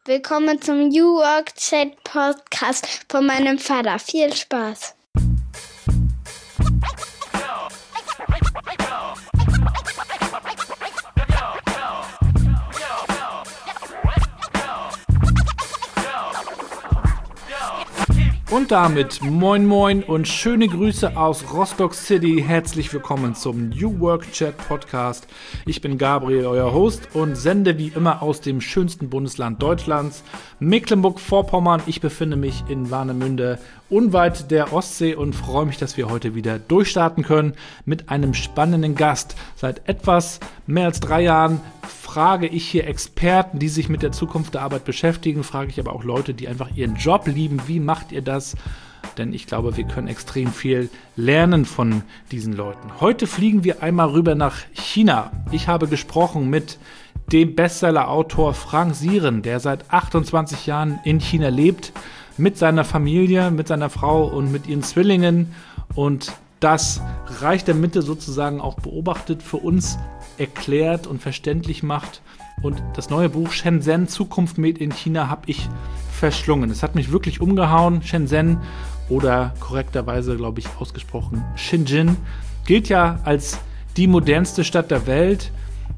Willkommen zum New Work Chat Podcast von meinem Vater. Viel Spaß! Und damit moin moin und schöne Grüße aus Rostock City. Herzlich willkommen zum New Work Chat Podcast. Ich bin Gabriel, euer Host, und sende wie immer aus dem schönsten Bundesland Deutschlands, Mecklenburg-Vorpommern. Ich befinde mich in Warnemünde, unweit der Ostsee, und freue mich, dass wir heute wieder durchstarten können mit einem spannenden Gast. Seit etwas mehr als 3 Jahren frage ich hier Experten, die sich mit der Zukunft der Arbeit beschäftigen, frage ich aber auch Leute, die einfach ihren Job lieben. Wie macht ihr das? Denn ich glaube, wir können extrem viel lernen von diesen Leuten. Heute fliegen wir einmal rüber nach China. Ich habe gesprochen mit dem Bestseller-Autor Frank Sieren, der seit 28 Jahren in China lebt, mit seiner Familie, mit seiner Frau und mit ihren Zwillingen, und das Reich der Mitte sozusagen auch beobachtet, für uns erklärt und verständlich macht. Und das neue Buch Shenzhen, Zukunft Made in China, habe ich verschlungen. Es hat mich wirklich umgehauen. Shenzhen, oder korrekterweise, glaube ich, ausgesprochen Shenzhen, gilt ja als die modernste Stadt der Welt.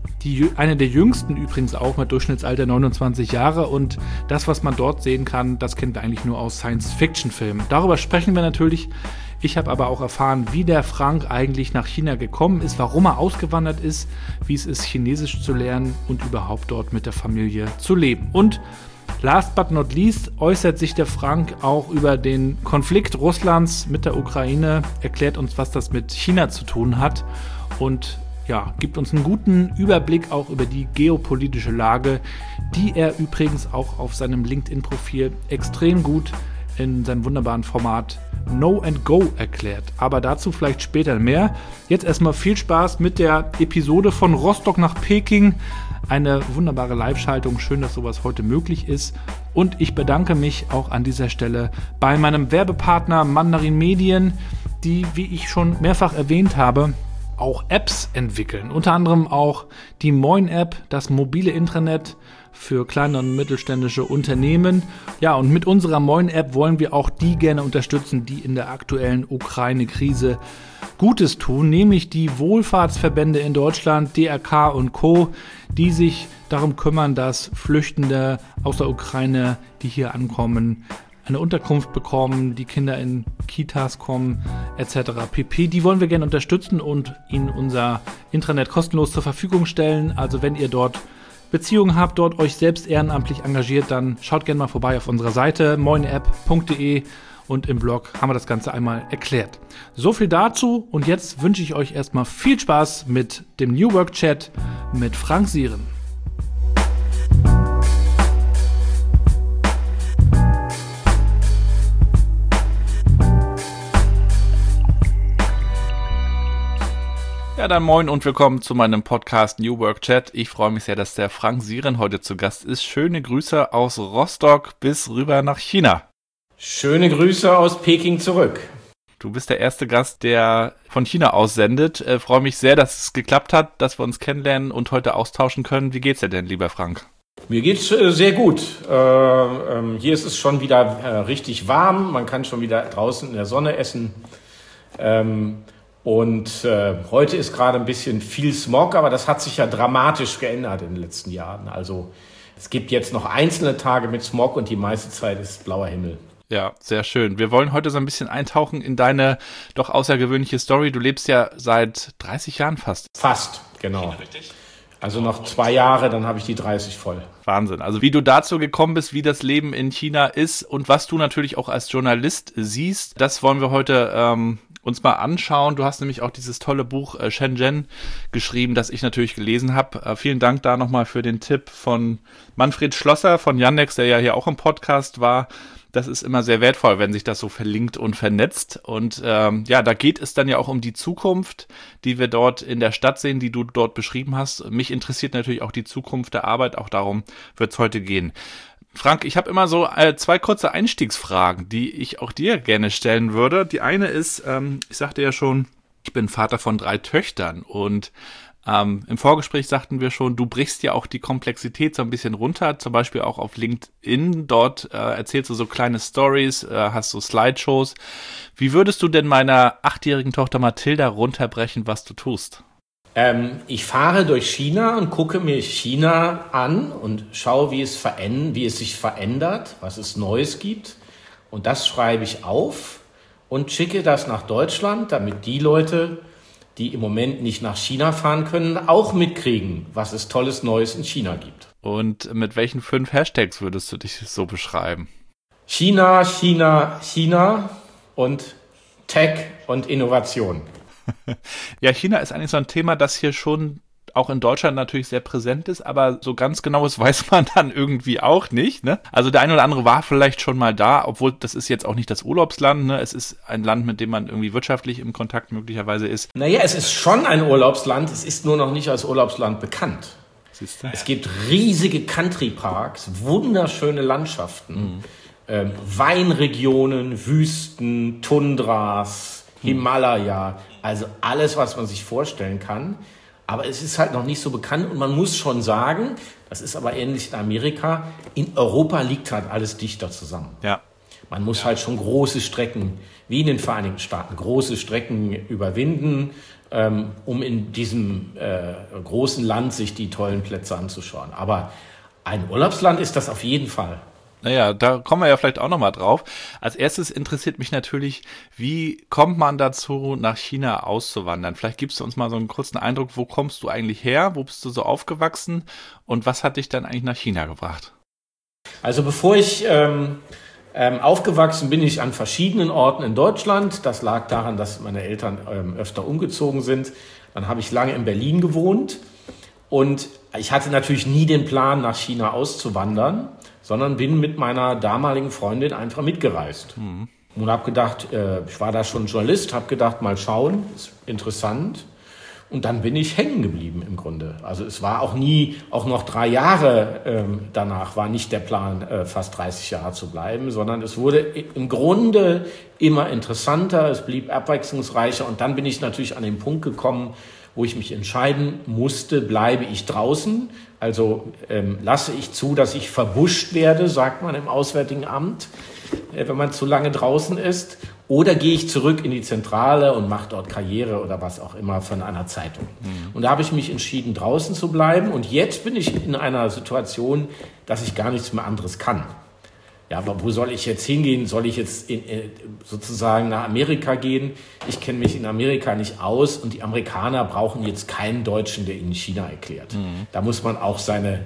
Eine der jüngsten übrigens auch, mit Durchschnittsalter 29 Jahre. Und das, was man dort sehen kann, das kennen wir eigentlich nur aus Science-Fiction-Filmen. Darüber sprechen wir natürlich. Ich habe aber auch erfahren, wie der Frank eigentlich nach China gekommen ist, warum er ausgewandert ist, wie es ist, Chinesisch zu lernen und überhaupt dort mit der Familie zu leben. Und last but not least äußert sich der Frank auch über den Konflikt Russlands mit der Ukraine, erklärt uns, was das mit China zu tun hat, und ja, gibt uns einen guten Überblick auch über die geopolitische Lage, die er übrigens auch auf seinem LinkedIn-Profil extrem gut in seinem wunderbaren Format Know and Go erklärt. Aber dazu vielleicht später mehr. Jetzt erstmal viel Spaß mit der Episode von Rostock nach Peking. Eine wunderbare Live-Schaltung. Schön, dass sowas heute möglich ist. Und ich bedanke mich auch an dieser Stelle bei meinem Werbepartner Mandarin Medien, die, wie ich schon mehrfach erwähnt habe, auch Apps entwickeln. Unter anderem auch die Moin-App, das mobile Intranet für kleine und mittelständische Unternehmen. Ja, und mit unserer Moin-App wollen wir auch die gerne unterstützen, die in der aktuellen Ukraine-Krise Gutes tun, nämlich die Wohlfahrtsverbände in Deutschland, DRK und Co., die sich darum kümmern, dass Flüchtende aus der Ukraine, die hier ankommen, eine Unterkunft bekommen, die Kinder in Kitas kommen, etc. pp. Die wollen wir gerne unterstützen und ihnen unser Intranet kostenlos zur Verfügung stellen. Also wenn ihr dort Beziehungen habt, dort euch selbst ehrenamtlich engagiert, dann schaut gerne mal vorbei auf unserer Seite moinapp.de, und im Blog haben wir das Ganze einmal erklärt. So viel dazu, und jetzt wünsche ich euch erstmal viel Spaß mit dem New Work Chat mit Frank Sieren. Ja, dann moin und willkommen zu meinem Podcast New Work Chat. Ich freue mich sehr, dass der Frank Sieren heute zu Gast ist. Schöne Grüße aus Rostock bis rüber nach China. Schöne Grüße aus Peking zurück. Du bist der erste Gast, der von China aus sendet. Freue mich sehr, dass es geklappt hat, dass wir uns kennenlernen und heute austauschen können. Wie geht's dir denn, lieber Frank? Mir geht's sehr gut. Hier ist es schon wieder richtig warm. Man kann schon wieder draußen in der Sonne essen. Und heute ist gerade ein bisschen viel Smog, aber das hat sich ja dramatisch geändert in den letzten Jahren. Also es gibt jetzt noch einzelne Tage mit Smog und die meiste Zeit ist blauer Himmel. Ja, sehr schön. Wir wollen heute so ein bisschen eintauchen in deine doch außergewöhnliche Story. Du lebst ja seit 30 Jahren fast. Fast, genau. Also noch 2 Jahre, dann habe ich die 30 voll. Wahnsinn. Also wie du dazu gekommen bist, wie das Leben in China ist und was du natürlich auch als Journalist siehst, das wollen wir heute uns mal anschauen. Du hast nämlich auch dieses tolle Buch Shenzhen geschrieben, das ich natürlich gelesen habe. Vielen Dank da nochmal für den Tipp von Manfred Schlosser von Yandex, der ja hier auch im Podcast war. Das ist immer sehr wertvoll, wenn sich das so verlinkt und vernetzt. Und ja, da geht es dann ja auch um die Zukunft, die wir dort in der Stadt sehen, die du dort beschrieben hast. Mich interessiert natürlich auch die Zukunft der Arbeit, auch darum wird es heute gehen. Frank, ich habe immer so 2 kurze Einstiegsfragen, die ich auch dir gerne stellen würde. Die eine ist, ich sagte ja schon, ich bin Vater von 3 Töchtern, und Im Vorgespräch sagten wir schon, du brichst ja auch die Komplexität so ein bisschen runter, zum Beispiel auch auf LinkedIn. Dort erzählst du so kleine Stories, hast so Slideshows. Wie würdest du denn meiner 8-jährigen Tochter Mathilda runterbrechen, was du tust? Ich fahre durch China und gucke mir China an und schaue, wie es sich verändert, was es Neues gibt. Und das schreibe ich auf und schicke das nach Deutschland, damit die Leute, die im Moment nicht nach China fahren können, auch mitkriegen, was es Tolles Neues in China gibt. Und mit welchen 5 Hashtags würdest du dich so beschreiben? China, China, China und Tech und Innovation. Ja, China ist eigentlich so ein Thema, das hier schon auch in Deutschland natürlich sehr präsent ist, aber so ganz genaues weiß man dann irgendwie auch nicht, ne? Also der eine oder andere war vielleicht schon mal da, obwohl das ist jetzt auch nicht das Urlaubsland, ne? Es ist ein Land, mit dem man irgendwie wirtschaftlich im Kontakt möglicherweise ist. Naja, es ist schon ein Urlaubsland, es ist nur noch nicht als Urlaubsland bekannt. Siehste? Es gibt riesige Country-Parks, wunderschöne Landschaften, Weinregionen, Wüsten, Tundras, Himalaya, also alles, was man sich vorstellen kann. Aber es ist halt noch nicht so bekannt und man muss schon sagen, das ist aber ähnlich in Amerika, in Europa liegt halt alles dichter zusammen. Ja. Man muss halt schon große Strecken, wie in den Vereinigten Staaten, große Strecken überwinden, um in diesem großen Land sich die tollen Plätze anzuschauen. Aber ein Urlaubsland ist das auf jeden Fall. Naja, da kommen wir ja vielleicht auch nochmal drauf. Als erstes interessiert mich natürlich, wie kommt man dazu, nach China auszuwandern? Vielleicht gibst du uns mal so einen kurzen Eindruck, wo kommst du eigentlich her? Wo bist du so aufgewachsen? Und was hat dich dann eigentlich nach China gebracht? Also bevor ich aufgewachsen bin, ich an verschiedenen Orten in Deutschland. Das lag daran, dass meine Eltern öfter umgezogen sind. Dann habe ich lange in Berlin gewohnt. Und ich hatte natürlich nie den Plan, nach China auszuwandern, sondern bin mit meiner damaligen Freundin einfach mitgereist. Und habe gedacht, ich war da schon Journalist, habe gedacht, mal schauen, ist interessant. Und dann bin ich hängen geblieben im Grunde. Also es war auch noch 3 Jahre danach war nicht der Plan, fast 30 Jahre zu bleiben, sondern es wurde im Grunde immer interessanter, es blieb abwechslungsreicher. Und dann bin ich natürlich an den Punkt gekommen, wo ich mich entscheiden musste, bleibe ich draußen, also lasse ich zu, dass ich verbuscht werde, sagt man im Auswärtigen Amt, wenn man zu lange draußen ist, oder gehe ich zurück in die Zentrale und mache dort Karriere oder was auch immer von einer Zeitung. Und da habe ich mich entschieden, draußen zu bleiben und jetzt bin ich in einer Situation, dass ich gar nichts mehr anderes kann. Ja, aber wo soll ich jetzt hingehen? Soll ich jetzt sozusagen nach Amerika gehen? Ich kenne mich in Amerika nicht aus und die Amerikaner brauchen jetzt keinen Deutschen, der ihnen China erklärt. Da muss man auch seine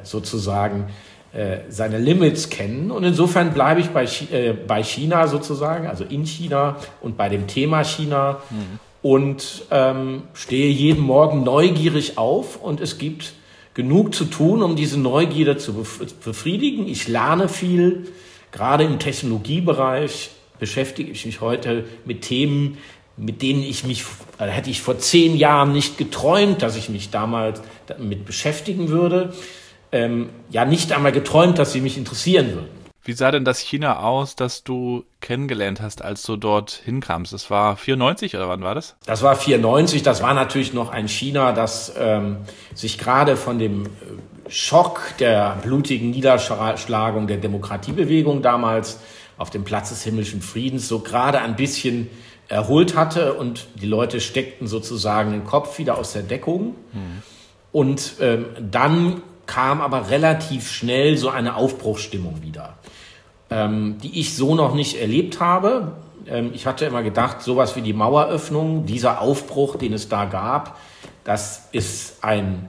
Limits kennen und insofern bleibe ich bei China sozusagen, also in China und bei dem Thema China und stehe jeden Morgen neugierig auf und es gibt genug zu tun, um diese Neugierde zu befriedigen. Ich lerne viel. Gerade im Technologiebereich beschäftige ich mich heute mit Themen, mit denen hätte ich vor 10 Jahren nicht geträumt, dass ich mich damals damit beschäftigen würde. Nicht einmal geträumt, dass sie mich interessieren würden. Wie sah denn das China aus, das du kennengelernt hast, als du dort hinkamst? Das war 94 oder wann war das? Das war 94. Das war natürlich noch ein China, das sich gerade von dem Schock der blutigen Niederschlagung der Demokratiebewegung damals auf dem Platz des himmlischen Friedens so gerade ein bisschen erholt hatte und die Leute steckten sozusagen den Kopf wieder aus der Deckung. Und dann kam aber relativ schnell so eine Aufbruchsstimmung wieder, die ich so noch nicht erlebt habe. Ich hatte immer gedacht, sowas wie die Maueröffnung, dieser Aufbruch, den es da gab, das ist ein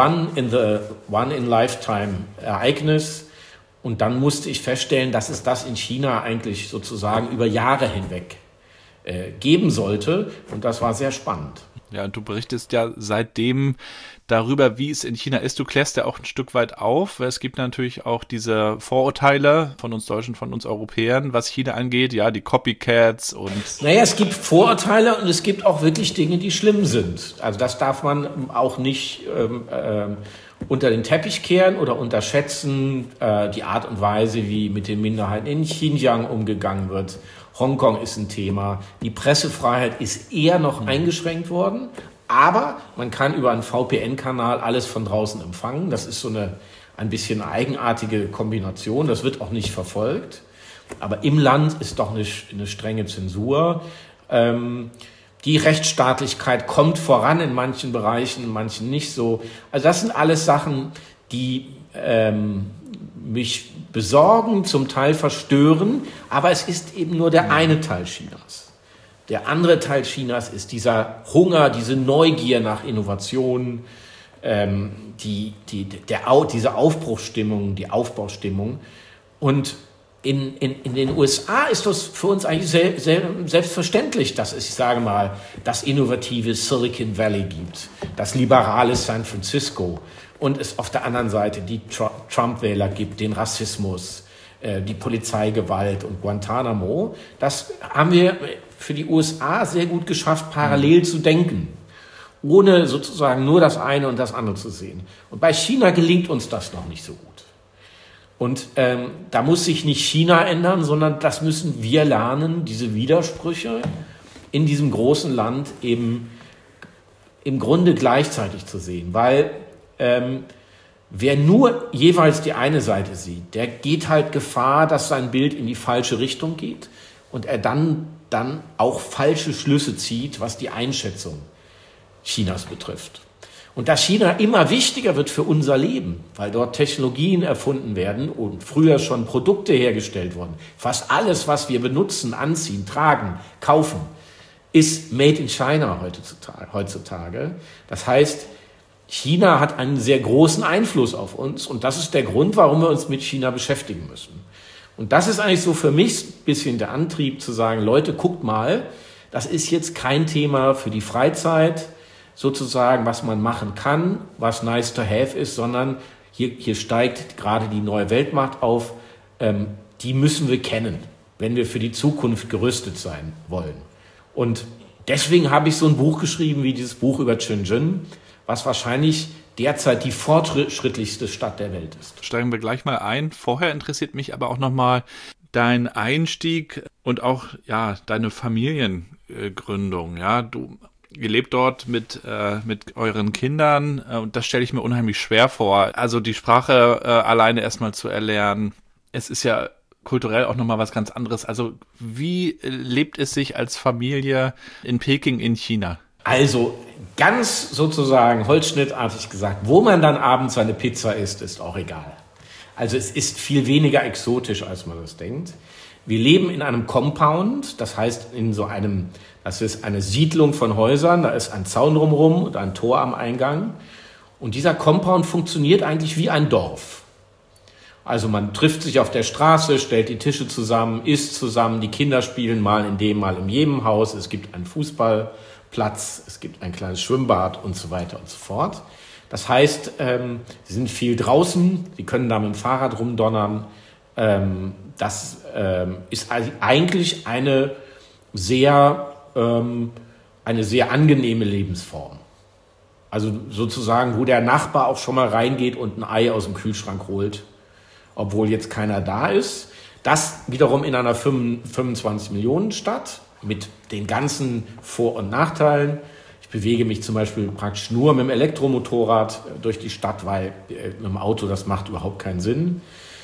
One-in-Lifetime-Ereignis. Und dann musste ich feststellen, dass es das in China eigentlich sozusagen über Jahre hinweg geben sollte. Und das war sehr spannend. Ja, und du berichtest ja seitdem darüber, wie es in China ist. Du klärst ja auch ein Stück weit auf. Es gibt natürlich auch diese Vorurteile von uns Deutschen, von uns Europäern, was China angeht. Ja, die Copycats und... Naja, es gibt Vorurteile und es gibt auch wirklich Dinge, die schlimm sind. Also das darf man auch nicht unter den Teppich kehren oder unterschätzen. Die Art und Weise, wie mit den Minderheiten in Xinjiang umgegangen wird. Hongkong ist ein Thema. Die Pressefreiheit ist eher noch eingeschränkt worden. Aber man kann über einen VPN-Kanal alles von draußen empfangen. Das ist so ein bisschen eigenartige Kombination. Das wird auch nicht verfolgt. Aber im Land ist doch eine strenge Zensur. Die Rechtsstaatlichkeit kommt voran in manchen Bereichen, in manchen nicht so. Also das sind alles Sachen, die mich besorgen, zum Teil verstören. Aber es ist eben nur der eine Teil Chinas. Der andere Teil Chinas ist dieser Hunger, diese Neugier nach Innovation, diese Aufbruchsstimmung, die Aufbaustimmung. Und in den USA ist das für uns eigentlich selbstverständlich, dass es, ich sage mal, das innovative Silicon Valley gibt, das liberale San Francisco und es auf der anderen Seite die Trump-Wähler gibt, den Rassismus, die Polizeigewalt und Guantanamo. Das haben wir für die USA sehr gut geschafft, parallel zu denken, ohne sozusagen nur das eine und das andere zu sehen. Und bei China gelingt uns das noch nicht so gut. Und da muss sich nicht China ändern, sondern das müssen wir lernen, diese Widersprüche in diesem großen Land eben im Grunde gleichzeitig zu sehen. Weil wer nur jeweils die eine Seite sieht, der geht halt Gefahr, dass sein Bild in die falsche Richtung geht und er dann auch falsche Schlüsse zieht, was die Einschätzung Chinas betrifft. Und dass China immer wichtiger wird für unser Leben, weil dort Technologien erfunden werden und früher schon Produkte hergestellt wurden. Fast alles, was wir benutzen, anziehen, tragen, kaufen, ist made in China heutzutage. Das heißt, China hat einen sehr großen Einfluss auf uns und das ist der Grund, warum wir uns mit China beschäftigen müssen. Und das ist eigentlich so für mich ein bisschen der Antrieb zu sagen, Leute, guckt mal, das ist jetzt kein Thema für die Freizeit, sozusagen, was man machen kann, was nice to have ist, sondern hier steigt gerade die neue Weltmacht auf, die müssen wir kennen, wenn wir für die Zukunft gerüstet sein wollen. Und deswegen habe ich so ein Buch geschrieben wie dieses Buch über Shenzhen, was wahrscheinlich derzeit die fortschrittlichste Stadt der Welt ist. Steigen wir gleich mal ein. Vorher interessiert mich aber auch nochmal dein Einstieg und auch deine Familiengründung. Ja, ihr lebt dort mit euren Kindern und das stelle ich mir unheimlich schwer vor. Also die Sprache alleine erstmal zu erlernen. Es ist ja kulturell auch nochmal was ganz anderes. Also wie lebt es sich als Familie in Peking in China? Also ganz sozusagen holzschnittartig gesagt, wo man dann abends seine Pizza isst, ist auch egal. Also es ist viel weniger exotisch, als man das denkt. Wir leben in einem Compound, das heißt das ist eine Siedlung von Häusern, da ist ein Zaun drumherum und ein Tor am Eingang. Und dieser Compound funktioniert eigentlich wie ein Dorf. Also man trifft sich auf der Straße, stellt die Tische zusammen, isst zusammen, die Kinder spielen mal in dem, mal in jedem Haus. Es gibt einen Fußballplatz, es gibt ein kleines Schwimmbad und so weiter und so fort. Das heißt, sie sind viel draußen, sie können da mit dem Fahrrad rumdonnern. Das ist eigentlich eine sehr angenehme Lebensform. Also sozusagen, wo der Nachbar auch schon mal reingeht und ein Ei aus dem Kühlschrank holt, obwohl jetzt keiner da ist. Das wiederum in einer 25-Millionen-Stadt mit den ganzen Vor- und Nachteilen. Ich bewege mich zum Beispiel praktisch nur mit dem Elektromotorrad durch die Stadt, weil mit dem Auto, das macht überhaupt keinen Sinn.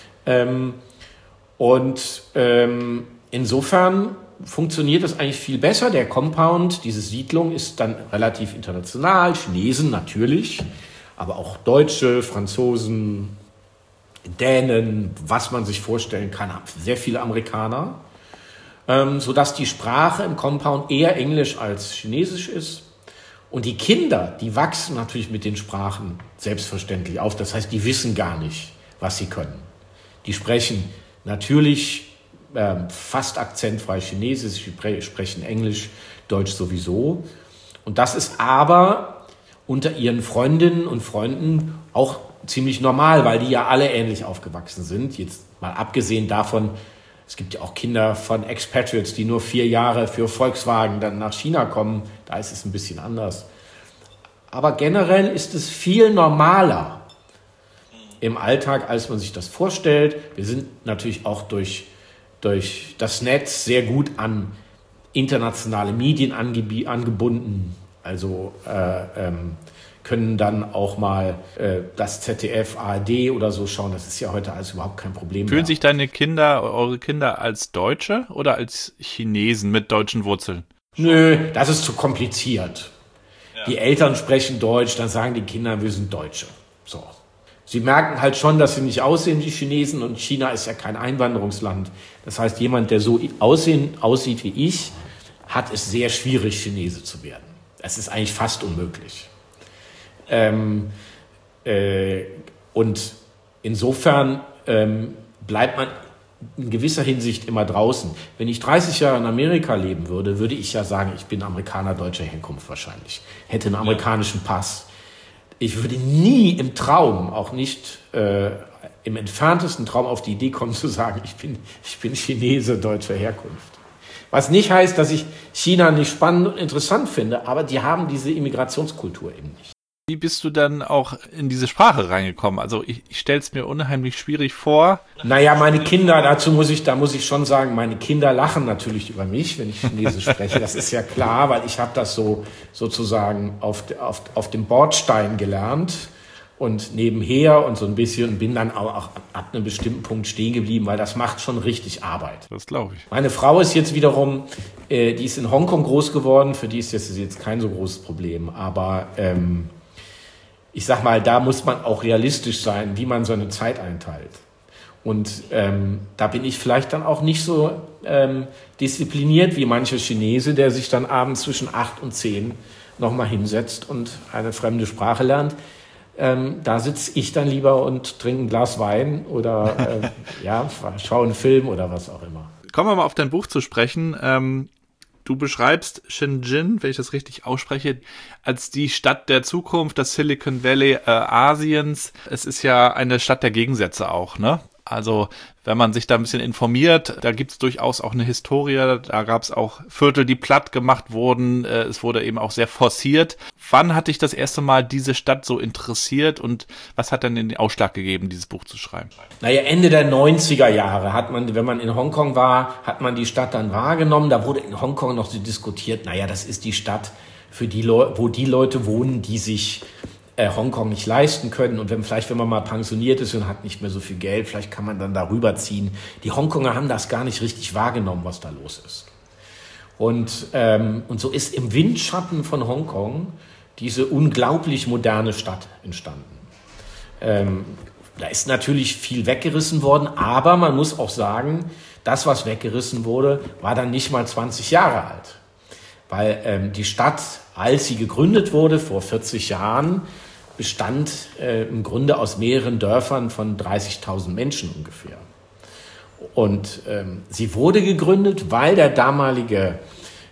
Insofern funktioniert das eigentlich viel besser. Der Compound, diese Siedlung ist dann relativ international. Chinesen natürlich, aber auch Deutsche, Franzosen, Dänen, was man sich vorstellen kann, sehr viele Amerikaner. Sodass die Sprache im Compound eher Englisch als Chinesisch ist. Und die Kinder, die wachsen natürlich mit den Sprachen selbstverständlich auf. Das heißt, die wissen gar nicht, was sie können. Die sprechen natürlich fast akzentfrei Chinesisch, sie sprechen Englisch, Deutsch sowieso. Und das ist aber unter ihren Freundinnen und Freunden auch ziemlich normal, weil die ja alle ähnlich aufgewachsen sind. Jetzt mal abgesehen davon, es gibt ja auch Kinder von Expatriates, die nur 4 Jahre für Volkswagen dann nach China kommen. Da ist es ein bisschen anders. Aber generell ist es viel normaler im Alltag, als man sich das vorstellt. Wir sind natürlich auch durch das Netz sehr gut an internationale Medien angebunden. Also können dann auch mal das ZDF, ARD oder so schauen. Das ist ja heute alles überhaupt kein Problem Fühlen mehr. sich eure Kinder als Deutsche oder als Chinesen mit deutschen Wurzeln? Nö, das ist zu kompliziert. Ja. Die Eltern sprechen Deutsch, dann sagen die Kinder, wir sind Deutsche. So. Sie merken halt schon, dass sie nicht aussehen wie Chinesen und China ist ja kein Einwanderungsland. Das heißt, jemand, der so aussieht wie ich, hat es sehr schwierig, Chinese zu werden. Es ist eigentlich fast unmöglich. Und insofern bleibt man in gewisser Hinsicht immer draußen. Wenn ich 30 Jahre in Amerika leben würde, würde ich ja sagen, ich bin Amerikaner deutscher Herkunft wahrscheinlich. Hätte einen amerikanischen Pass. Ich würde nie im Traum, auch nicht im entferntesten Traum auf die Idee kommen zu sagen, ich bin Chinese deutscher Herkunft. Was nicht heißt, dass ich China nicht spannend und interessant finde, aber die haben diese Immigrationskultur eben nicht. Wie bist du dann auch in diese Sprache reingekommen? Also ich stelle es mir unheimlich schwierig vor. Naja, meine Kinder, da muss ich schon sagen, meine Kinder lachen natürlich über mich, wenn ich Chinesisch spreche. Das ist ja klar, weil ich habe das sozusagen auf dem Bordstein gelernt und nebenher und so ein bisschen bin dann auch ab einem bestimmten Punkt stehen geblieben, weil das macht schon richtig Arbeit. Das glaube ich. Meine Frau ist jetzt wiederum, die ist in Hongkong groß geworden, für die ist das jetzt kein so großes Problem, aber ich sag mal, da muss man auch realistisch sein, wie man seine Zeit einteilt. Und da bin ich vielleicht dann auch nicht so diszipliniert wie mancher Chinese, der sich dann abends zwischen 8 und 10 nochmal hinsetzt und eine fremde Sprache lernt. Da sitze ich dann lieber und trinke ein Glas Wein oder schaue einen Film oder was auch immer. Kommen wir mal auf dein Buch zu sprechen. Du beschreibst Shenzhen, wenn ich das richtig ausspreche, als die Stadt der Zukunft, das Silicon Valley Asiens. Es ist ja eine Stadt der Gegensätze auch, ne? Also wenn man sich da ein bisschen informiert, da gibt es durchaus auch eine Historie. Da gab es auch Viertel, die platt gemacht wurden. Es wurde eben auch sehr forciert. Wann hat dich das erste Mal diese Stadt so interessiert und was hat dann den Ausschlag gegeben, dieses Buch zu schreiben? Naja, Ende der 90er Jahre hat man, wenn man in Hongkong war, hat man die Stadt dann wahrgenommen. Da wurde in Hongkong noch so diskutiert, naja, das ist die Stadt, wo die Leute wohnen, die sich Hongkong nicht leisten können. Und wenn man mal pensioniert ist und hat nicht mehr so viel Geld, vielleicht kann man dann darüber ziehen. Die Hongkonger haben das gar nicht richtig wahrgenommen, was da los ist. Und so ist im Windschatten von Hongkong diese unglaublich moderne Stadt entstanden. Da ist natürlich viel weggerissen worden, aber man muss auch sagen, das, was weggerissen wurde, war dann nicht mal 20 Jahre alt. Weil die Stadt, als sie gegründet wurde, vor 40 Jahren, bestand im Grunde aus mehreren Dörfern von 30.000 Menschen ungefähr. Und sie wurde gegründet, weil der damalige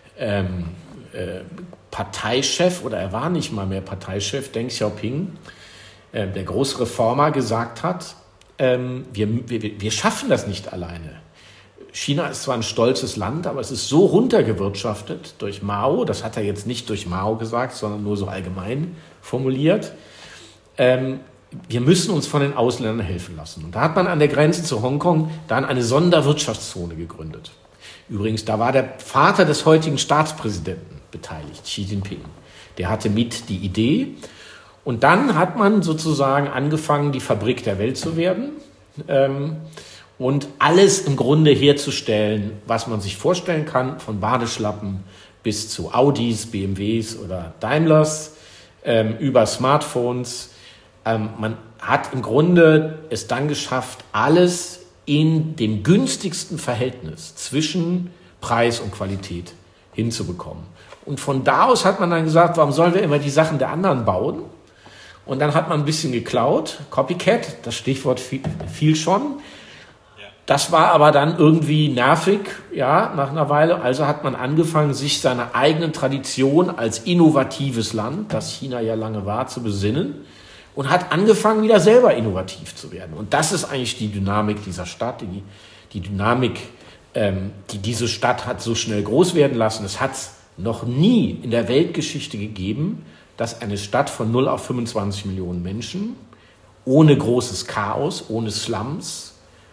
Parteichef, oder er war nicht mal mehr Parteichef, Deng Xiaoping, der große Reformer, gesagt hat, wir schaffen das nicht alleine. China ist zwar ein stolzes Land, aber es ist so runtergewirtschaftet durch Mao, das hat er jetzt nicht durch Mao gesagt, sondern nur so allgemein formuliert, wir müssen uns von den Ausländern helfen lassen. Und da hat man an der Grenze zu Hongkong dann eine Sonderwirtschaftszone gegründet. Übrigens, da war der Vater des heutigen Staatspräsidenten beteiligt, Xi Jinping. Der hatte mit die Idee. Und dann hat man sozusagen angefangen, die Fabrik der Welt zu werden und alles im Grunde herzustellen, was man sich vorstellen kann, von Badeschlappen bis zu Audis, BMWs oder Daimlers, über Smartphones. Man hat im Grunde es dann geschafft, alles in dem günstigsten Verhältnis zwischen Preis und Qualität hinzubekommen. Und von da aus hat man dann gesagt, warum sollen wir immer die Sachen der anderen bauen? Und dann hat man ein bisschen geklaut, Copycat, das Stichwort fiel schon. Das war aber dann irgendwie nervig, ja, nach einer Weile. Also hat man angefangen, sich seiner eigenen Tradition als innovatives Land, das China ja lange war, zu besinnen und hat angefangen, wieder selber innovativ zu werden. Und das ist eigentlich die Dynamik dieser Stadt, die Dynamik, die diese Stadt hat so schnell groß werden lassen. Es hat noch nie in der Weltgeschichte gegeben, dass eine Stadt von 0 auf 25 Millionen Menschen ohne großes Chaos, ohne Slums,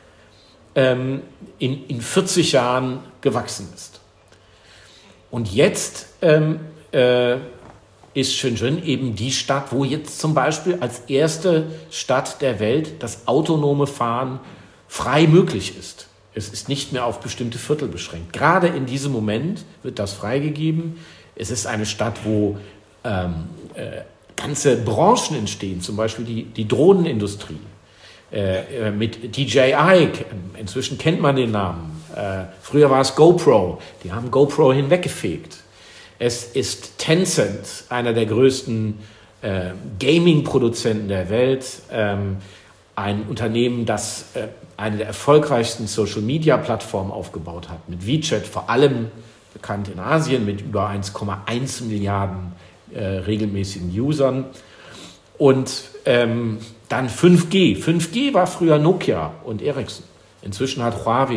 in 40 Jahren gewachsen ist. Und jetzt ist Shenzhen eben die Stadt, wo jetzt zum Beispiel als erste Stadt der Welt das autonome Fahren frei möglich ist. Es ist nicht mehr auf bestimmte Viertel beschränkt. Gerade in diesem Moment wird das freigegeben. Es ist eine Stadt, wo ganze Branchen entstehen, zum Beispiel die Drohnenindustrie. Mit DJI, inzwischen kennt man den Namen. Früher war es GoPro, die haben GoPro hinweggefegt. Es ist Tencent, einer der größten Gaming-Produzenten der Welt, ein Unternehmen, das eine der erfolgreichsten Social-Media-Plattformen aufgebaut hat, mit WeChat, vor allem bekannt in Asien, mit über 1,1 Milliarden regelmäßigen Usern. Und dann 5G. 5G war früher Nokia und Ericsson. Inzwischen hat Huawei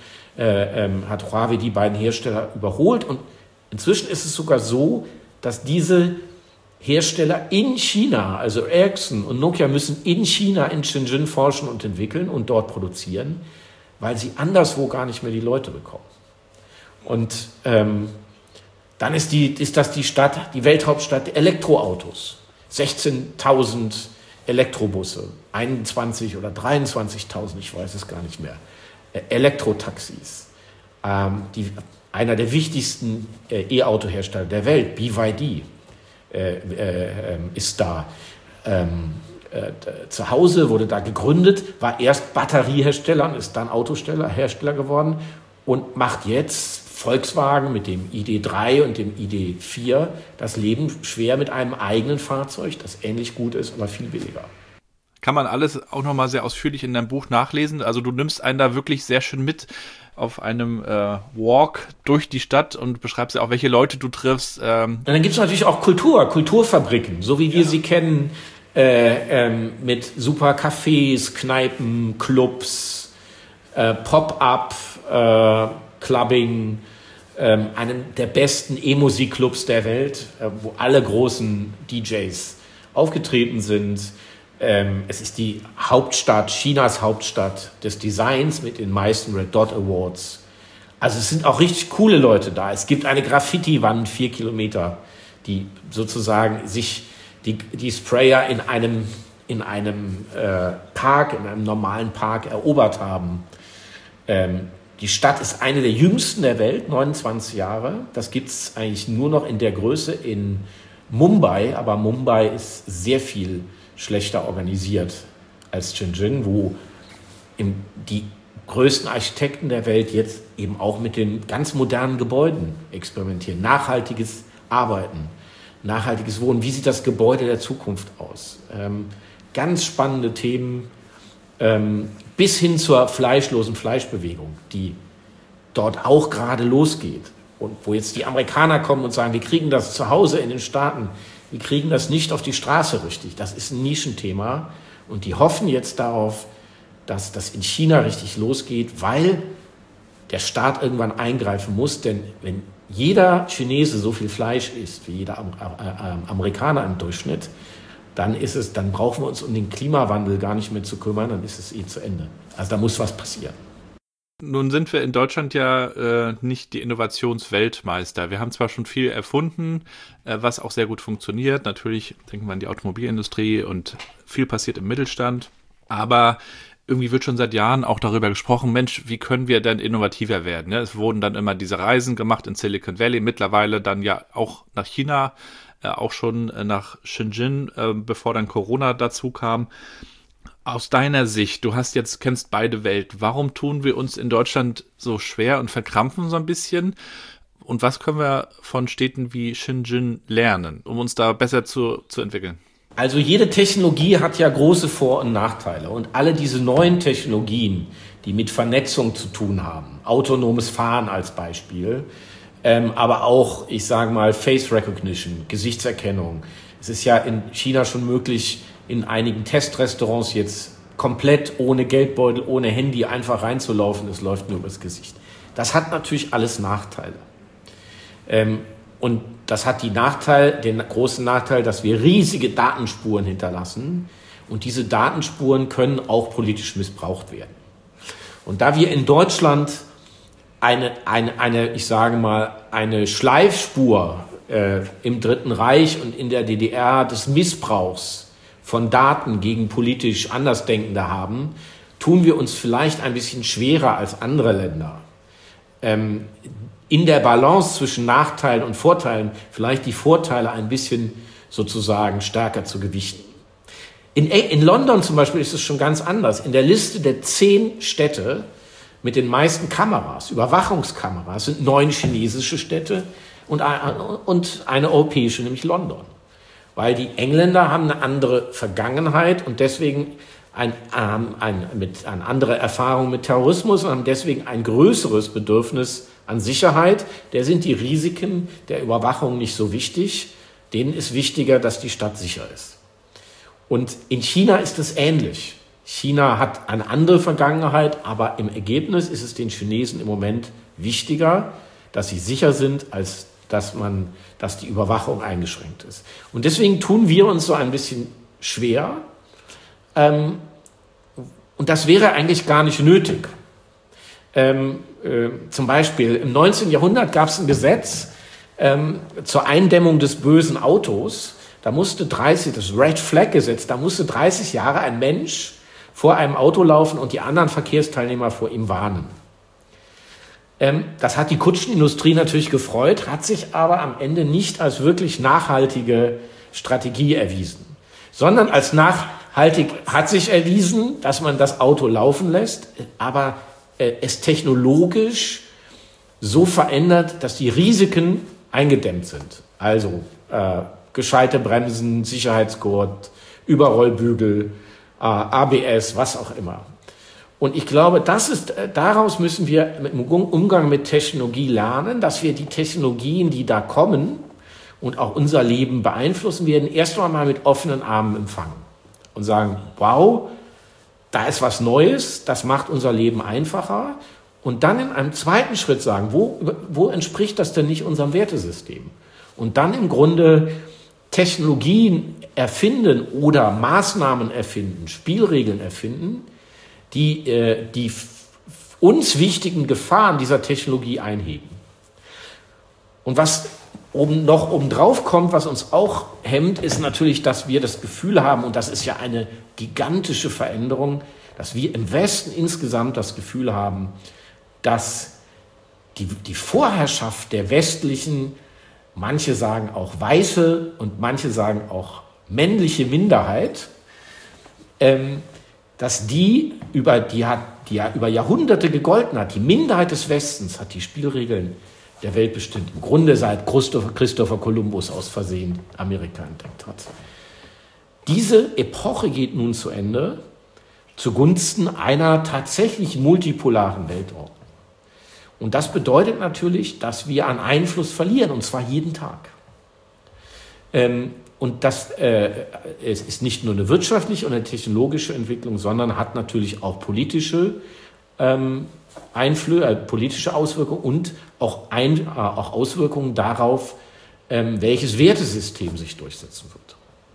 die beiden Hersteller überholt. Und inzwischen ist es sogar so, dass diese Hersteller in China, also Ericsson und Nokia, müssen in China, in Shenzhen forschen und entwickeln und dort produzieren, weil sie anderswo gar nicht mehr die Leute bekommen. Und dann ist das die Stadt, die Welthauptstadt der Elektroautos. 16.000 Elektrobusse, 21 oder 23.000, ich weiß es gar nicht mehr, Elektrotaxis. Einer der wichtigsten E-Auto-Hersteller der Welt, BYD, ist da zu Hause, wurde da gegründet, war erst Batteriehersteller und ist dann Autohersteller geworden und macht jetzt Volkswagen mit dem ID.3 und dem ID.4 das Leben schwer mit einem eigenen Fahrzeug, das ähnlich gut ist, aber viel billiger. Kann man alles auch nochmal sehr ausführlich in deinem Buch nachlesen. Also du nimmst einen da wirklich sehr schön mit auf einem Walk durch die Stadt und beschreibst ja auch, welche Leute du triffst. Und dann gibt es natürlich auch Kulturfabriken, so wie wir sie kennen, mit super Cafés, Kneipen, Clubs, Pop-up, Clubbing, einem der besten E-Musik-Clubs der Welt, wo alle großen DJs aufgetreten sind. Es ist die Hauptstadt, Chinas Hauptstadt des Designs mit den meisten Red Dot Awards. Also es sind auch richtig coole Leute da. Es gibt eine Graffiti-Wand, 4 Kilometer, die sozusagen sich die Sprayer in einem Park, in einem normalen Park erobert haben. Die Stadt ist eine der jüngsten der Welt, 29 Jahre. Das gibt es eigentlich nur noch in der Größe in Mumbai, aber Mumbai ist sehr viel schlechter organisiert als Shenzhen, wo die größten Architekten der Welt jetzt eben auch mit den ganz modernen Gebäuden experimentieren. Nachhaltiges Arbeiten, nachhaltiges Wohnen. Wie sieht das Gebäude der Zukunft aus? Ganz spannende Themen, bis hin zur fleischlosen Fleischbewegung, die dort auch gerade losgeht. Und wo jetzt die Amerikaner kommen und sagen, wir kriegen das zu Hause in den Staaten, wir kriegen das nicht auf die Straße richtig. Das ist ein Nischenthema. Und die hoffen jetzt darauf, dass das in China richtig losgeht, weil der Staat irgendwann eingreifen muss. Denn wenn jeder Chinese so viel Fleisch isst, wie jeder Amerikaner im Durchschnitt, dann brauchen wir uns um den Klimawandel gar nicht mehr zu kümmern, dann ist es zu Ende. Also da muss was passieren. Nun sind wir in Deutschland ja nicht die Innovationsweltmeister. Wir haben zwar schon viel erfunden, was auch sehr gut funktioniert. Natürlich denken wir an die Automobilindustrie und viel passiert im Mittelstand. Aber irgendwie wird schon seit Jahren auch darüber gesprochen, Mensch, wie können wir denn innovativer werden? Es wurden dann immer diese Reisen gemacht in Silicon Valley, mittlerweile dann ja auch nach China, auch schon nach Shenzhen, bevor dann Corona dazu kam. Aus deiner Sicht, kennst beide Welten, warum tun wir uns in Deutschland so schwer und verkrampfen so ein bisschen? Und was können wir von Städten wie Shenzhen lernen, um uns da besser zu entwickeln? Also jede Technologie hat ja große Vor- und Nachteile. Und alle diese neuen Technologien, die mit Vernetzung zu tun haben, autonomes Fahren als Beispiel, aber auch, ich sage mal, Face Recognition, Gesichtserkennung. Es ist ja in China schon möglich, in einigen Testrestaurants jetzt komplett ohne Geldbeutel, ohne Handy einfach reinzulaufen. Es läuft nur übers Gesicht. Das hat natürlich alles Nachteile. Und das hat den großen Nachteil, dass wir riesige Datenspuren hinterlassen. Und diese Datenspuren können auch politisch missbraucht werden. Und da wir in Deutschland eine Schleifspur im Dritten Reich und in der DDR des Missbrauchs von Daten gegen politisch Andersdenkende haben, tun wir uns vielleicht ein bisschen schwerer als andere Länder. In der Balance zwischen Nachteilen und Vorteilen vielleicht die Vorteile ein bisschen sozusagen stärker zu gewichten. In London zum Beispiel ist es schon ganz anders. In der Liste der 10 Städte mit den meisten Kameras, Überwachungskameras, sind 9 chinesische Städte und eine europäische, nämlich London. Weil die Engländer haben eine andere Vergangenheit und deswegen eine andere Erfahrung mit Terrorismus und haben deswegen ein größeres Bedürfnis an Sicherheit. Der sind die Risiken der Überwachung nicht so wichtig. Denen ist wichtiger, dass die Stadt sicher ist. Und in China ist es ähnlich. China hat eine andere Vergangenheit, aber im Ergebnis ist es den Chinesen im Moment wichtiger, dass sie sicher sind, als dass die Überwachung eingeschränkt ist. Und deswegen tun wir uns so ein bisschen schwer. Und das wäre eigentlich gar nicht nötig. Zum Beispiel im 19. Jahrhundert gab es ein Gesetz zur Eindämmung des bösen Autos. Da musste das Red Flag Gesetz, da musste 30 Jahre ein Mensch vor einem Auto laufen und die anderen Verkehrsteilnehmer vor ihm warnen. Das hat die Kutschenindustrie natürlich gefreut, hat sich aber am Ende nicht als wirklich nachhaltige Strategie erwiesen, sondern als nachhaltig hat sich erwiesen, dass man das Auto laufen lässt, aber es technologisch so verändert, dass die Risiken eingedämmt sind. Also gescheite Bremsen, Sicherheitsgurt, Überrollbügel, ABS, was auch immer. Und ich glaube, daraus müssen wir im Umgang mit Technologie lernen, dass wir die Technologien, die da kommen und auch unser Leben beeinflussen werden, erst einmal mit offenen Armen empfangen und sagen, wow, da ist was Neues, das macht unser Leben einfacher. Und dann in einem zweiten Schritt sagen, wo entspricht das denn nicht unserem Wertesystem? Und dann im Grunde Technologien erfinden oder Maßnahmen erfinden, Spielregeln erfinden, die uns wichtigen Gefahren dieser Technologie einhegen. Und was obendrauf kommt, was uns auch hemmt, ist natürlich, dass wir das Gefühl haben, und das ist ja eine gigantische Veränderung, dass wir im Westen insgesamt das Gefühl haben, dass die Vorherrschaft der westlichen, manche sagen auch weiße und manche sagen auch männliche Minderheit, dass die über Jahrhunderte gegolten hat. Die Minderheit des Westens hat die Spielregeln der Welt bestimmt. Im Grunde seit Christopher Columbus aus Versehen Amerika entdeckt hat. Diese Epoche geht nun zu Ende zugunsten einer tatsächlich multipolaren Weltordnung. Und das bedeutet natürlich, dass wir an Einfluss verlieren, und zwar jeden Tag. Und es ist nicht nur eine wirtschaftliche und eine technologische Entwicklung, sondern hat natürlich auch politische politische Auswirkungen und auch Auswirkungen darauf, welches Wertesystem sich durchsetzen wird.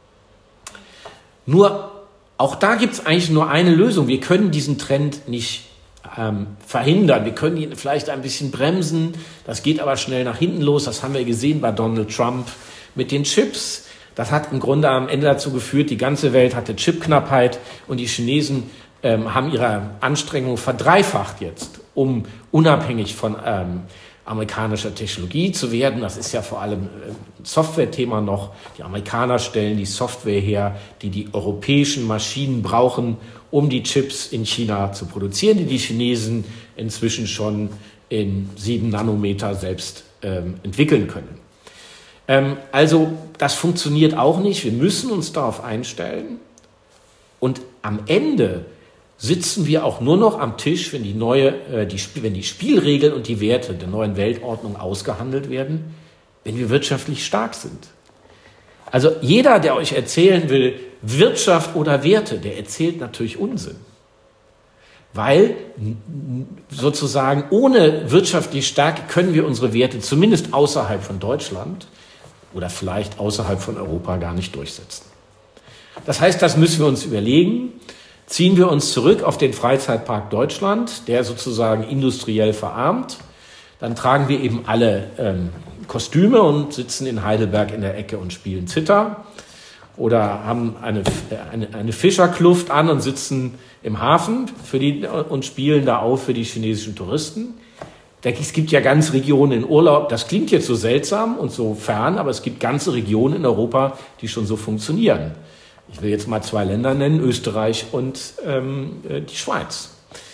Nur, auch da gibt es eigentlich nur eine Lösung. Wir können diesen Trend nicht verhindern. Wir können ihn vielleicht ein bisschen bremsen. Das geht aber schnell nach hinten los. Das haben wir gesehen bei Donald Trump mit den Chips. Das hat im Grunde am Ende dazu geführt, die ganze Welt hatte Chipknappheit und die Chinesen haben ihre Anstrengungen verdreifacht jetzt, um unabhängig von amerikanischer Technologie zu werden. Das ist ja vor allem ein Software-Thema noch. Die Amerikaner stellen die Software her, die europäischen Maschinen brauchen, um die Chips in China zu produzieren, die Chinesen inzwischen schon in 7 Nanometer selbst entwickeln können. Also das funktioniert auch nicht. Wir müssen uns darauf einstellen. Und am Ende sitzen wir auch nur noch am Tisch, wenn die Spielregeln und die Werte der neuen Weltordnung ausgehandelt werden, wenn wir wirtschaftlich stark sind. Also jeder, der euch erzählen will, Wirtschaft oder Werte, der erzählt natürlich Unsinn. Weil sozusagen ohne wirtschaftliche Stärke können wir unsere Werte zumindest außerhalb von Deutschland oder vielleicht außerhalb von Europa gar nicht durchsetzen. Das heißt, das müssen wir uns überlegen. Ziehen wir uns zurück auf den Freizeitpark Deutschland, der sozusagen industriell verarmt, dann tragen wir eben alle Kostüme und sitzen in Heidelberg in der Ecke und spielen Zither. Oder haben eine Fischerkluft an und sitzen im Hafen und spielen da auf für die chinesischen Touristen. Es gibt ja ganze Regionen in Urlaub, das klingt jetzt so seltsam und so fern, aber es gibt ganze Regionen in Europa, die schon so funktionieren. Ich will jetzt mal 2 Länder nennen, Österreich und die Schweiz.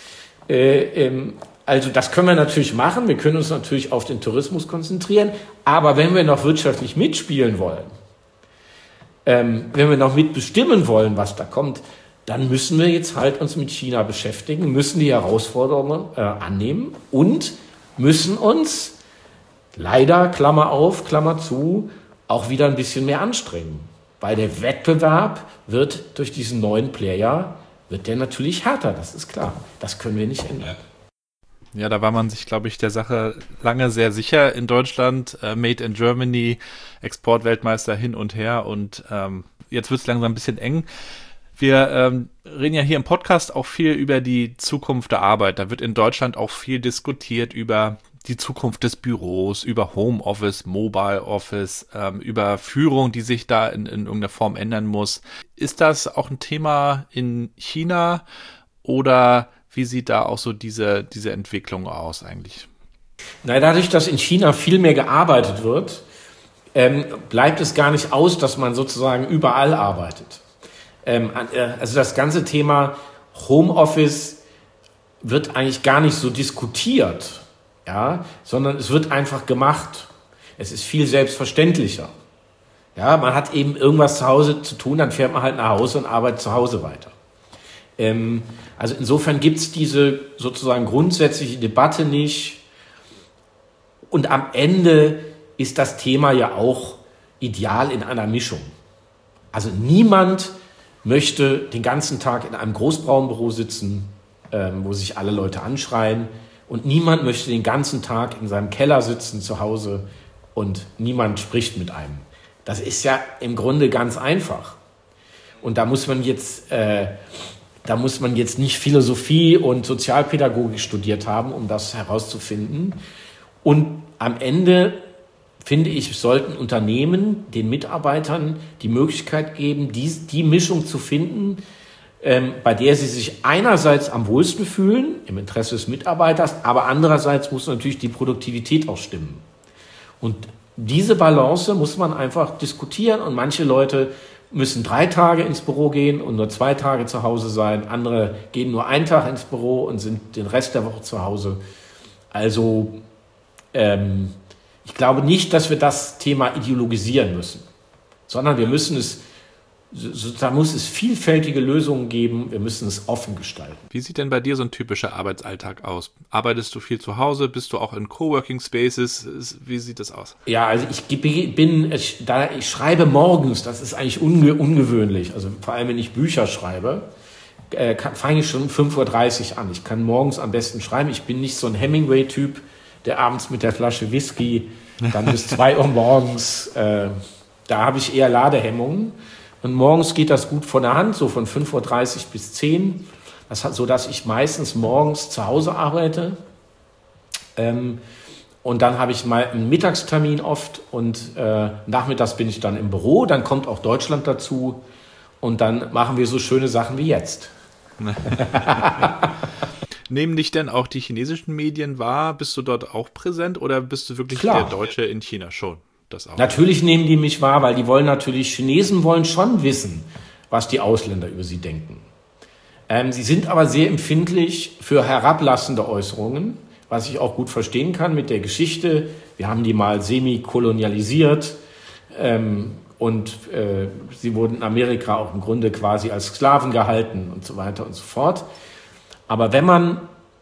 Also das können wir natürlich machen, wir können uns natürlich auf den Tourismus konzentrieren, aber wenn wir noch wirtschaftlich mitspielen wollen, wenn wir noch mitbestimmen wollen, was da kommt, dann müssen wir jetzt halt uns mit China beschäftigen, müssen die Herausforderungen annehmen und müssen uns leider, Klammer auf, Klammer zu, auch wieder ein bisschen mehr anstrengen. Weil der Wettbewerb wird durch diesen neuen Player, wird der natürlich härter, das ist klar. Das können wir nicht ändern. Ja, da war man sich, glaube ich, der Sache lange sehr sicher in Deutschland. Made in Germany, Exportweltmeister hin und her und jetzt wird es langsam ein bisschen eng. Wir reden ja hier im Podcast auch viel über die Zukunft der Arbeit. Da wird in Deutschland auch viel diskutiert über die Zukunft des Büros, über Homeoffice, Mobile Office, über Führung, die sich da in irgendeiner Form ändern muss. Ist das auch ein Thema in China oder wie sieht da auch so diese Entwicklung aus eigentlich? Na, dadurch, dass in China viel mehr gearbeitet wird, bleibt es gar nicht aus, dass man sozusagen überall arbeitet. Also das ganze Thema Homeoffice wird eigentlich gar nicht so diskutiert, ja, sondern es wird einfach gemacht. Es ist viel selbstverständlicher. Ja, man hat eben irgendwas zu Hause zu tun, dann fährt man halt nach Hause und arbeitet zu Hause weiter. Also insofern gibt es diese sozusagen grundsätzliche Debatte nicht. Und am Ende ist das Thema ja auch ideal in einer Mischung. Also niemand möchte den ganzen Tag in einem Großraumbüro sitzen, wo sich alle Leute anschreien. Und niemand möchte den ganzen Tag in seinem Keller sitzen zu Hause und niemand spricht mit einem. Das ist ja im Grunde ganz einfach. Und da muss man jetzt nicht Philosophie und Sozialpädagogik studiert haben, um das herauszufinden. Und am Ende, finde ich, sollten Unternehmen den Mitarbeitern die Möglichkeit geben, die Mischung zu finden, bei der sie sich einerseits am wohlsten fühlen, im Interesse des Mitarbeiters, aber andererseits muss natürlich die Produktivität auch stimmen. Und diese Balance muss man einfach diskutieren und manche Leute müssen 3 Tage ins Büro gehen und nur 2 Tage zu Hause sein. Andere gehen nur 1 Tag ins Büro und sind den Rest der Woche zu Hause. Also ich glaube nicht, dass wir das Thema ideologisieren müssen, sondern da muss es vielfältige Lösungen geben. Wir müssen es offen gestalten. Wie sieht denn bei dir so ein typischer Arbeitsalltag aus? Arbeitest du viel zu Hause? Bist du auch in Coworking Spaces? Wie sieht das aus? Ja, also ich schreibe morgens. Das ist eigentlich ungewöhnlich. Also vor allem, wenn ich Bücher schreibe, fange ich schon um 5:30 Uhr an. Ich kann morgens am besten schreiben. Ich bin nicht so ein Hemingway-Typ, der abends mit der Flasche Whisky dann bis 2 Uhr morgens, da habe ich eher Ladehemmungen. Und morgens geht das gut von der Hand, so von 5:30 Uhr bis 10 Uhr, so dass ich meistens morgens zu Hause arbeite. Und dann habe ich mal einen Mittagstermin oft und nachmittags bin ich dann im Büro. Dann kommt auch Deutschland dazu und dann machen wir so schöne Sachen wie jetzt. Nehmen dich denn auch die chinesischen Medien wahr? Bist du dort auch präsent oder bist du wirklich Klar. der Deutsche in China schon? Das auch. Natürlich nehmen die mich wahr, weil Chinesen wollen schon wissen, was die Ausländer über sie denken. Sie sind aber sehr empfindlich für herablassende Äußerungen, was ich auch gut verstehen kann mit der Geschichte. Wir haben die mal semi-kolonialisiert und sie wurden in Amerika auch im Grunde quasi als Sklaven gehalten und so weiter und so fort. Aber wenn man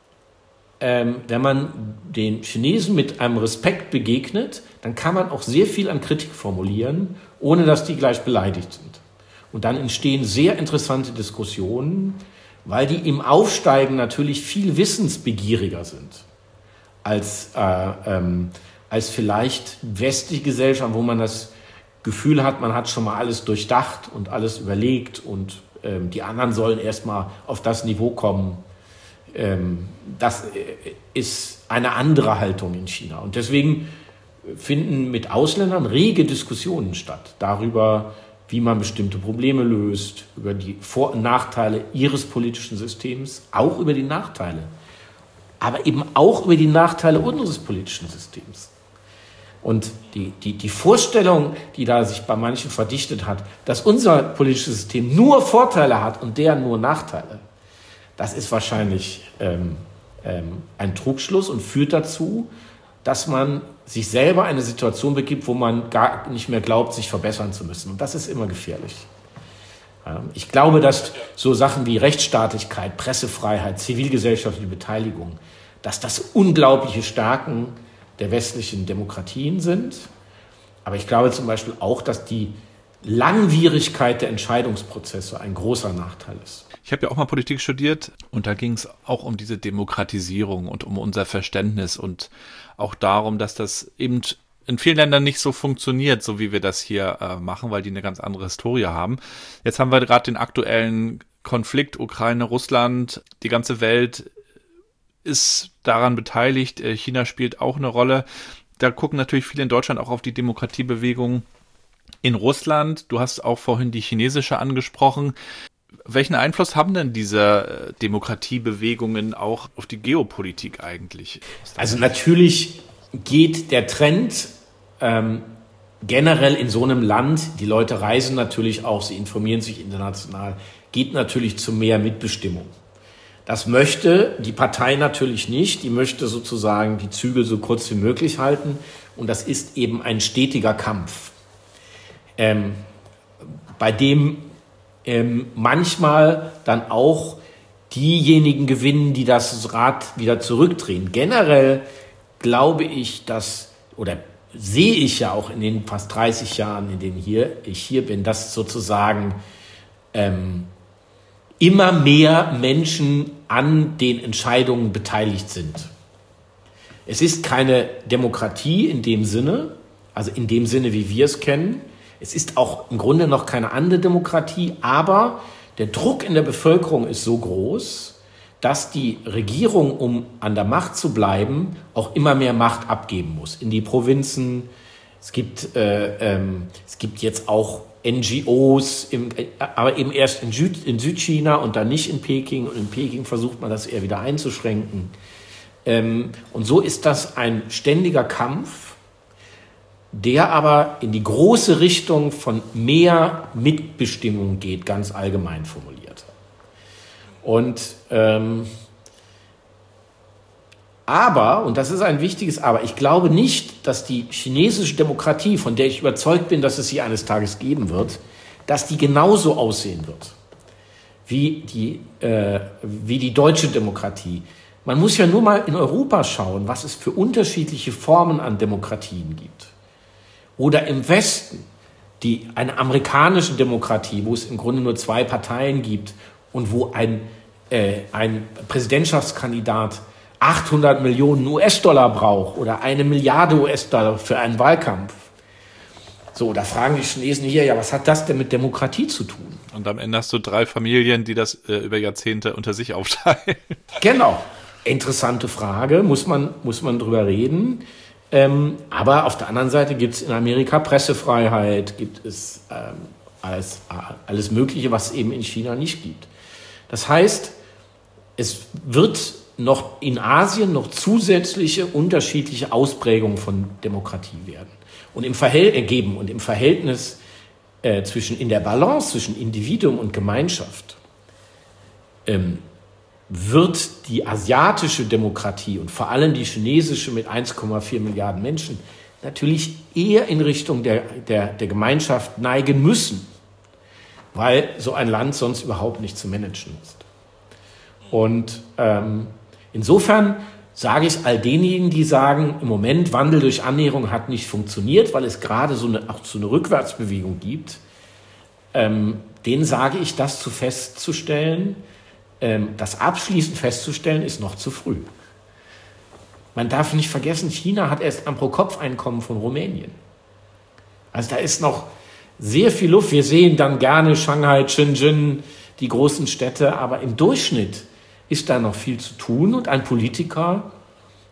den Chinesen mit einem Respekt begegnet, dann kann man auch sehr viel an Kritik formulieren, ohne dass die gleich beleidigt sind. Und dann entstehen sehr interessante Diskussionen, weil die im Aufsteigen natürlich viel wissensbegieriger sind als vielleicht westliche Gesellschaft, wo man das Gefühl hat, man hat schon mal alles durchdacht und alles überlegt und die anderen sollen erst mal auf das Niveau kommen. Das ist eine andere Haltung in China. Und deswegen finden mit Ausländern rege Diskussionen statt darüber, wie man bestimmte Probleme löst, über die Vor- und Nachteile ihres politischen Systems, auch über die Nachteile, aber eben auch über die Nachteile unseres politischen Systems. Und die Vorstellung, die da sich bei manchen verdichtet hat, dass unser politisches System nur Vorteile hat und deren nur Nachteile, das ist wahrscheinlich ein Trugschluss und führt dazu, dass man sich selber eine Situation begibt, wo man gar nicht mehr glaubt, sich verbessern zu müssen. Und das ist immer gefährlich. Ich glaube, dass so Sachen wie Rechtsstaatlichkeit, Pressefreiheit, zivilgesellschaftliche Beteiligung, dass das unglaubliche Stärken der westlichen Demokratien sind. Aber ich glaube zum Beispiel auch, dass die Langwierigkeit der Entscheidungsprozesse ein großer Nachteil ist. Ich habe ja auch mal Politik studiert und da ging es auch um diese Demokratisierung und um unser Verständnis und auch darum, dass das eben in vielen Ländern nicht so funktioniert, so wie wir das hier machen, weil die eine ganz andere Historie haben. Jetzt haben wir gerade den aktuellen Konflikt Ukraine, Russland, die ganze Welt ist daran beteiligt, China spielt auch eine Rolle. Da gucken natürlich viele in Deutschland auch auf die Demokratiebewegung in Russland. Du hast auch vorhin die chinesische angesprochen. Welchen Einfluss haben denn diese Demokratiebewegungen auch auf die Geopolitik eigentlich? Also natürlich geht der Trend generell in so einem Land, die Leute reisen natürlich auch, sie informieren sich international, geht natürlich zu mehr Mitbestimmung. Das möchte die Partei natürlich nicht. Die möchte sozusagen die Zügel so kurz wie möglich halten. Und das ist eben ein stetiger Kampf, bei dem manchmal dann auch diejenigen gewinnen, die das Rad wieder zurückdrehen. Generell glaube ich, oder sehe ich ja auch in den fast 30 Jahren, in denen ich hier bin, dass sozusagen immer mehr Menschen an den Entscheidungen beteiligt sind. Es ist keine Demokratie in dem Sinne, also in dem Sinne, wie wir es kennen. Es ist auch im Grunde noch keine andere Demokratie, aber der Druck in der Bevölkerung ist so groß, dass die Regierung, um an der Macht zu bleiben, auch immer mehr Macht abgeben muss in die Provinzen. Es gibt jetzt auch NGOs, aber eben erst in Südchina und dann nicht in Peking. Und in Peking versucht man das eher wieder einzuschränken. Und so ist das ein ständiger Kampf, der aber in die große Richtung von mehr Mitbestimmung geht, ganz allgemein formuliert. Und und das ist ein wichtiges Aber, ich glaube nicht, dass die chinesische Demokratie, von der ich überzeugt bin, dass es sie eines Tages geben wird, dass die genauso aussehen wird wie die deutsche Demokratie. Man muss ja nur mal in Europa schauen, was es für unterschiedliche Formen an Demokratien gibt. Oder im Westen, eine amerikanische Demokratie, wo es im Grunde nur 2 Parteien gibt und wo ein Präsidentschaftskandidat 800 Millionen US-Dollar braucht oder 1 Milliarde US-Dollar für einen Wahlkampf. So, da fragen die Chinesen hier, ja, was hat das denn mit Demokratie zu tun? Und am Ende hast du 3 Familien, die das über Jahrzehnte unter sich aufteilen. Genau. Interessante Frage, muss man drüber reden. Aber auf der anderen Seite gibt es in Amerika Pressefreiheit, gibt es alles Mögliche, was es eben in China nicht gibt. Das heißt, es wird noch in Asien noch zusätzliche unterschiedliche Ausprägungen von Demokratie werden und im Verhältnis in der Balance zwischen Individuum und Gemeinschaft wird die asiatische Demokratie und vor allem die chinesische mit 1,4 Milliarden Menschen natürlich eher in Richtung der Gemeinschaft neigen müssen, weil so ein Land sonst überhaupt nicht zu managen ist. Und insofern sage ich all denjenigen, die sagen, im Moment Wandel durch Annäherung hat nicht funktioniert, weil es gerade auch so eine Rückwärtsbewegung gibt, denen sage ich, das festzustellen, das abschließend festzustellen, ist noch zu früh. Man darf nicht vergessen, China hat erst ein Pro-Kopf-Einkommen von Rumänien. Also da ist noch sehr viel Luft. Wir sehen dann gerne Shanghai, Shenzhen, die großen Städte, aber im Durchschnitt ist da noch viel zu tun und ein Politiker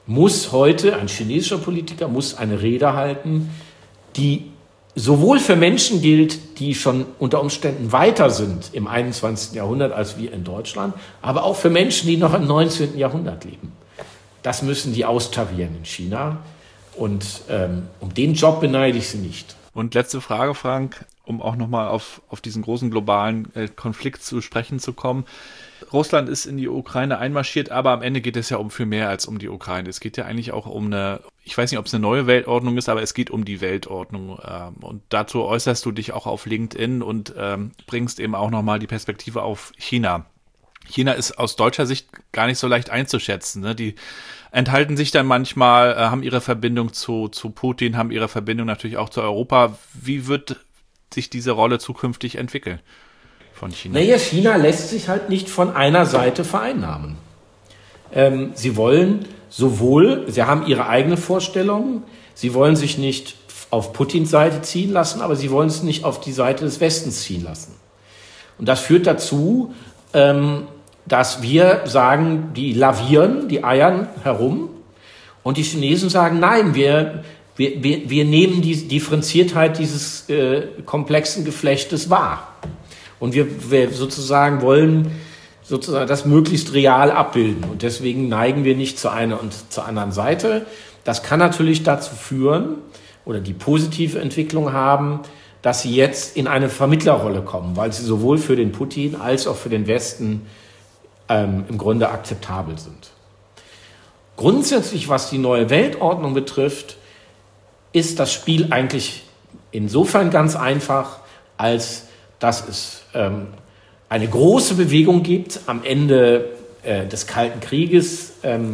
muss heute, ein chinesischer Politiker muss eine Rede halten, die sowohl für Menschen gilt, die schon unter Umständen weiter sind im 21. Jahrhundert als wir in Deutschland, aber auch für Menschen, die noch im 19. Jahrhundert leben. Das müssen die austarieren in China. Und um den Job beneide ich sie nicht. Und letzte Frage, Frank, um auch nochmal auf diesen großen globalen Konflikt zu sprechen zu kommen. Russland ist in die Ukraine einmarschiert, aber am Ende geht es ja um viel mehr als um die Ukraine. Es geht ja eigentlich auch um ich weiß nicht, ob es eine neue Weltordnung ist, aber es geht um die Weltordnung. Und dazu äußerst du dich auch auf LinkedIn und bringst eben auch nochmal die Perspektive auf China. China ist aus deutscher Sicht gar nicht so leicht einzuschätzen. Ne? Die enthalten sich dann manchmal, haben ihre Verbindung zu Putin, haben ihre Verbindung natürlich auch zu Europa. Wie wird sich diese Rolle zukünftig entwickeln von China? Naja, China lässt sich halt nicht von einer Seite vereinnahmen. Sie wollen sie haben ihre eigene Vorstellung, sie wollen sich nicht auf Putins Seite ziehen lassen, aber sie wollen es nicht auf die Seite des Westens ziehen lassen. Und das führt dazu, dass wir sagen, die lavieren, die eiern herum und die Chinesen sagen, nein, wir nehmen die Differenziertheit dieses komplexen Geflechtes wahr. Und wir sozusagen wollen das möglichst real abbilden. Und deswegen neigen wir nicht zu einer und zur anderen Seite. Das kann natürlich dazu führen oder die positive Entwicklung haben, dass sie jetzt in eine Vermittlerrolle kommen, weil sie sowohl für den Putin als auch für den Westen im Grunde akzeptabel sind. Grundsätzlich, was die neue Weltordnung betrifft, ist das Spiel eigentlich insofern ganz einfach, als dass es eine große Bewegung gibt am Ende des Kalten Krieges,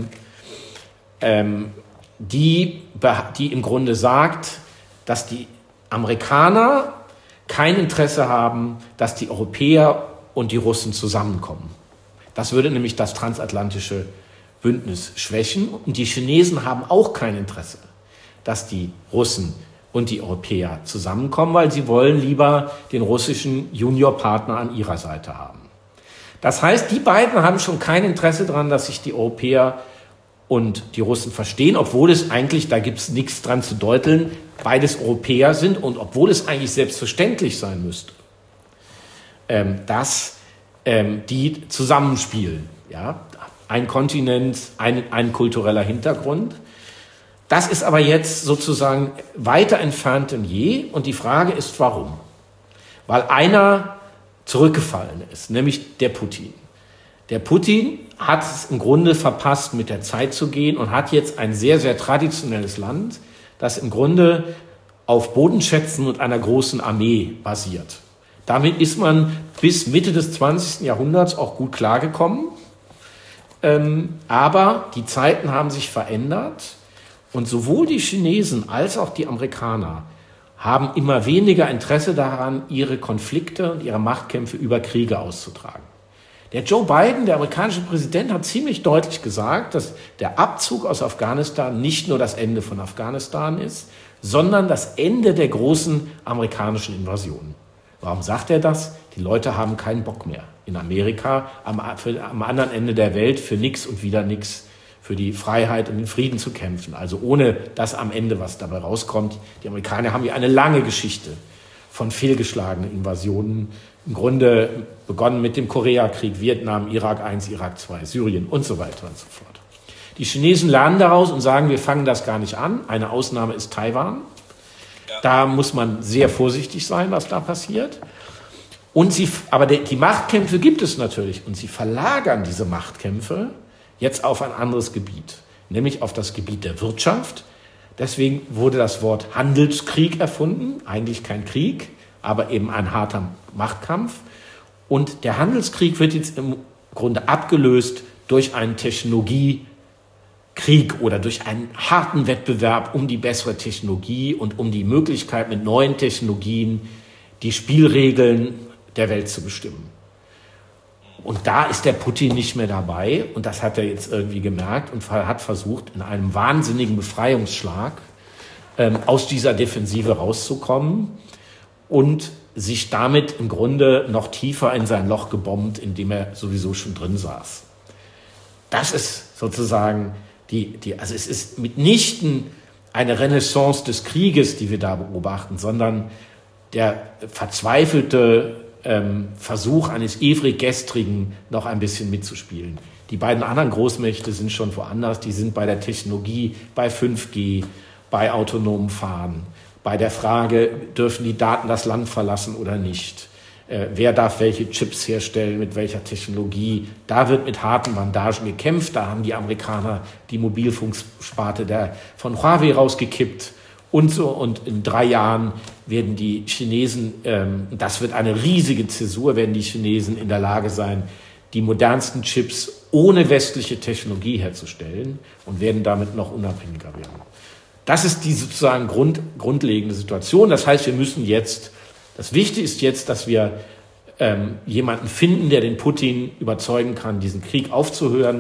die im Grunde sagt, dass die Amerikaner kein Interesse haben, dass die Europäer und die Russen zusammenkommen. Das würde nämlich das transatlantische Bündnis schwächen. Und die Chinesen haben auch kein Interesse, dass die Russen und die Europäer zusammenkommen, weil sie wollen lieber den russischen Juniorpartner an ihrer Seite haben. Das heißt, die beiden haben schon kein Interesse daran, dass sich die Europäer und die Russen verstehen, obwohl es eigentlich, da gibt es nichts dran zu deuteln, beides Europäer sind und obwohl es eigentlich selbstverständlich sein müsste, dass die zusammenspielen. Ja? Ein Kontinent, ein kultureller Hintergrund. Das ist aber jetzt sozusagen weiter entfernt denn je. Und die Frage ist, warum? Weil einer zurückgefallen ist, nämlich der Putin. Der Putin hat es im Grunde verpasst, mit der Zeit zu gehen und hat jetzt ein sehr, sehr traditionelles Land, das im Grunde auf Bodenschätzen und einer großen Armee basiert. Damit ist man bis Mitte des 20. Jahrhunderts auch gut klargekommen. Aber die Zeiten haben sich verändert und sowohl die Chinesen als auch die Amerikaner haben immer weniger Interesse daran, ihre Konflikte und ihre Machtkämpfe über Kriege auszutragen. Der Joe Biden, der amerikanische Präsident, hat ziemlich deutlich gesagt, dass der Abzug aus Afghanistan nicht nur das Ende von Afghanistan ist, sondern das Ende der großen amerikanischen Invasion. Warum sagt er das? Die Leute haben keinen Bock mehr. In Amerika, am anderen Ende der Welt, für nichts und wieder nichts, für die Freiheit und den Frieden zu kämpfen. Also ohne dass am Ende was dabei rauskommt. Die Amerikaner haben ja eine lange Geschichte von fehlgeschlagenen Invasionen. Im Grunde begonnen mit dem Koreakrieg, Vietnam, Irak I, Irak II, Syrien und so weiter und so fort. Die Chinesen lernen daraus und sagen, wir fangen das gar nicht an. Eine Ausnahme ist Taiwan. Da muss man sehr vorsichtig sein, was da passiert. Aber die Machtkämpfe gibt es natürlich. Und sie verlagern diese Machtkämpfe jetzt auf ein anderes Gebiet, nämlich auf das Gebiet der Wirtschaft. Deswegen wurde das Wort Handelskrieg erfunden. Eigentlich kein Krieg, aber eben ein harter Machtkampf. Und der Handelskrieg wird jetzt im Grunde abgelöst durch einen Technologiekrieg oder durch einen harten Wettbewerb um die bessere Technologie und um die Möglichkeit, mit neuen Technologien die Spielregeln der Welt zu bestimmen. Und da ist der Putin nicht mehr dabei und das hat er jetzt irgendwie gemerkt und hat versucht, in einem wahnsinnigen Befreiungsschlag aus dieser Defensive rauszukommen und sich damit im Grunde noch tiefer in sein Loch gebombt, in dem er sowieso schon drin saß. Das ist sozusagen Also es ist mitnichten eine Renaissance des Krieges, die wir da beobachten, sondern der verzweifelte Versuch eines ewig Gestrigen, noch ein bisschen mitzuspielen. Die beiden anderen Großmächte sind schon woanders. Die sind bei der Technologie, bei 5G, bei autonomem Fahren, bei der Frage, dürfen die Daten das Land verlassen oder nicht? Wer darf welche Chips herstellen, mit welcher Technologie? Da wird mit harten Bandagen gekämpft. Da haben die Amerikaner die Mobilfunksparte von Huawei rausgekippt. Und so, und in 3 Jahren werden die Chinesen, das wird eine riesige Zäsur, werden die Chinesen in der Lage sein, die modernsten Chips ohne westliche Technologie herzustellen und werden damit noch unabhängiger werden. Das ist die sozusagen grundlegende Situation. Das heißt, das Wichtige ist jetzt, dass wir jemanden finden, der den Putin überzeugen kann, diesen Krieg aufzuhören.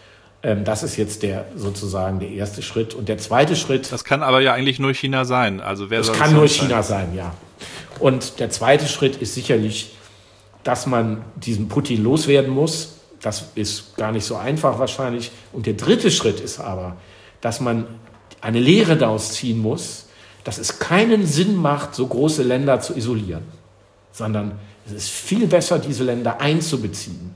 Das ist jetzt sozusagen der erste Schritt. Und der zweite Schritt... Das kann aber ja eigentlich nur China sein. Also wer soll das kann nur China sein, ja. Und der zweite Schritt ist sicherlich, dass man diesen Putin loswerden muss. Das ist gar nicht so einfach wahrscheinlich. Und der dritte Schritt ist aber, dass man eine Lehre daraus ziehen muss, dass es keinen Sinn macht, so große Länder zu isolieren, sondern es ist viel besser, diese Länder einzubeziehen,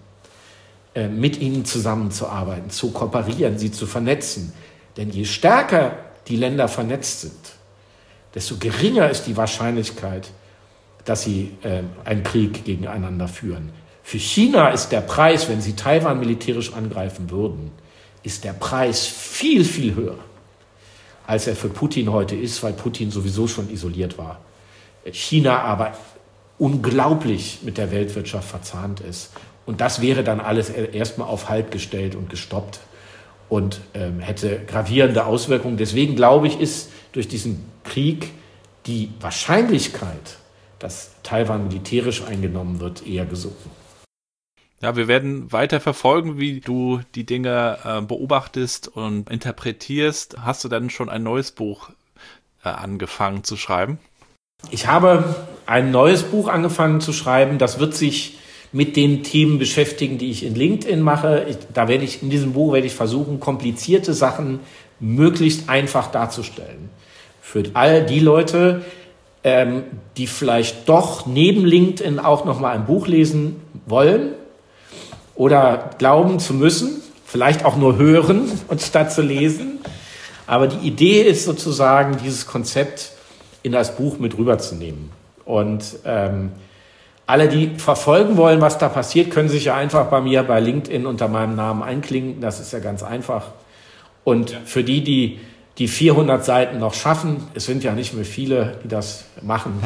mit ihnen zusammenzuarbeiten, zu kooperieren, sie zu vernetzen. Denn je stärker die Länder vernetzt sind, desto geringer ist die Wahrscheinlichkeit, dass sie einen Krieg gegeneinander führen. Für China ist der Preis, wenn sie Taiwan militärisch angreifen würden, ist der Preis viel, viel höher, als er für Putin heute ist, weil Putin sowieso schon isoliert war. China aber unglaublich mit der Weltwirtschaft verzahnt ist. Und das wäre dann alles erstmal auf Halt gestellt und gestoppt und hätte gravierende Auswirkungen. Deswegen glaube ich, ist durch diesen Krieg die Wahrscheinlichkeit, dass Taiwan militärisch eingenommen wird, eher gesunken. Ja, wir werden weiter verfolgen, wie du die Dinge beobachtest und interpretierst. Hast du dann schon ein neues Buch angefangen zu schreiben? Ich habe ein neues Buch angefangen zu schreiben. Das wird sich mit den Themen beschäftigen, die ich in LinkedIn mache. In diesem Buch werde ich versuchen, komplizierte Sachen möglichst einfach darzustellen. Für all die Leute, die vielleicht doch neben LinkedIn auch noch mal ein Buch lesen wollen oder glauben zu müssen, vielleicht auch nur hören und statt zu lesen. Aber die Idee ist sozusagen, dieses Konzept in das Buch mit rüberzunehmen. Und alle, die verfolgen wollen, was da passiert, können sich ja einfach bei mir bei LinkedIn unter meinem Namen einklinken. Das ist ja ganz einfach. Und für die 400 Seiten noch schaffen, es sind ja nicht mehr viele, die das machen,